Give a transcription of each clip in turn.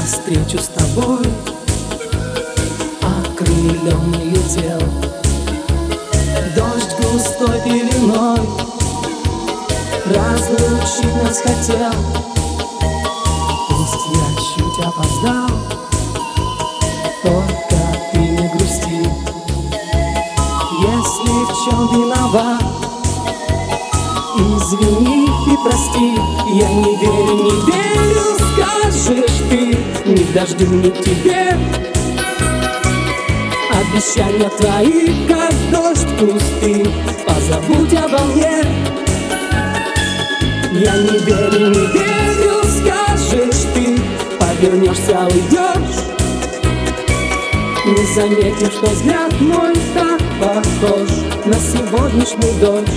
навстречу с тобой окрыленный летел. Дождь густой пеленой разлучить нас хотел. Пусть я чуть опоздал, только ты не грусти. Если в чем виноват, извини и прости. Я не верю, скажешь ты, ни дождю, ни тебе. Обещания твои, как дождь пустый, позабудь обо мне. Я не верю, скажешь ты, повернешься, уйдешь. Не заметишь, что взгляд мой так похож на сегодняшний дождь.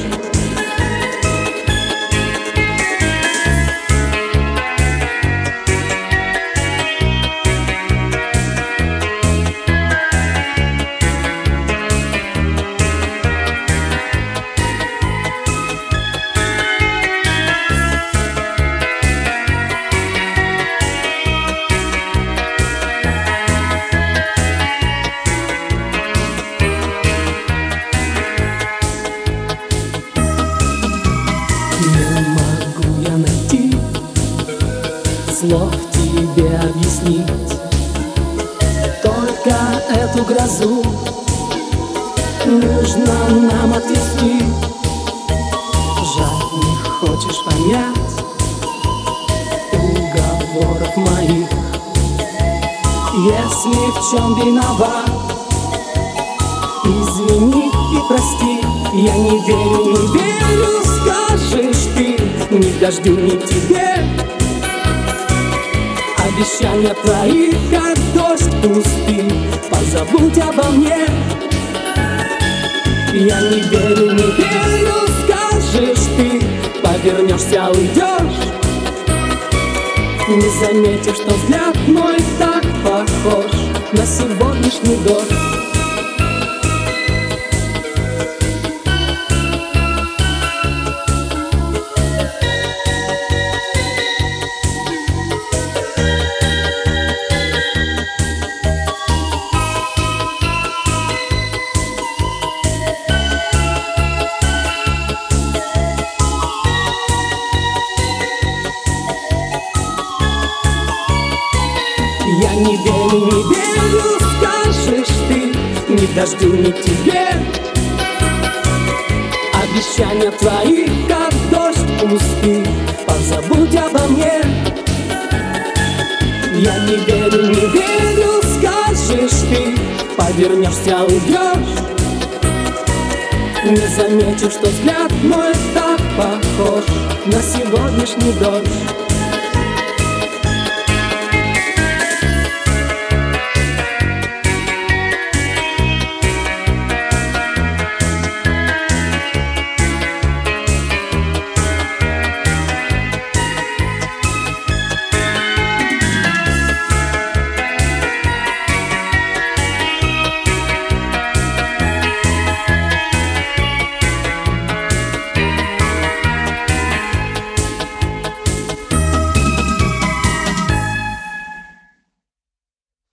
Не могу я найти слов тебе объяснить, только эту грозу нужно нам отвести. Жаль, не хочешь понять уговоров моих. Если в чем виноват, извини и прости. Я не верю, скажешь ты, ни дождю, ни тебе. Обещания твои, как дождь пустый, позабудь обо мне. Я не верю, скажешь ты, повернешься, уйдешь. Не заметишь, что взгляд мой так похож на сегодняшний дождь. Я не верю, скажешь ты, ни дождю, ни тебе. Обещания твои, как дождь пустый, позабудь обо мне. Я не верю, скажешь ты, повернешься, уйдешь. Не заметишь, что взгляд мой так похож на сегодняшний дождь.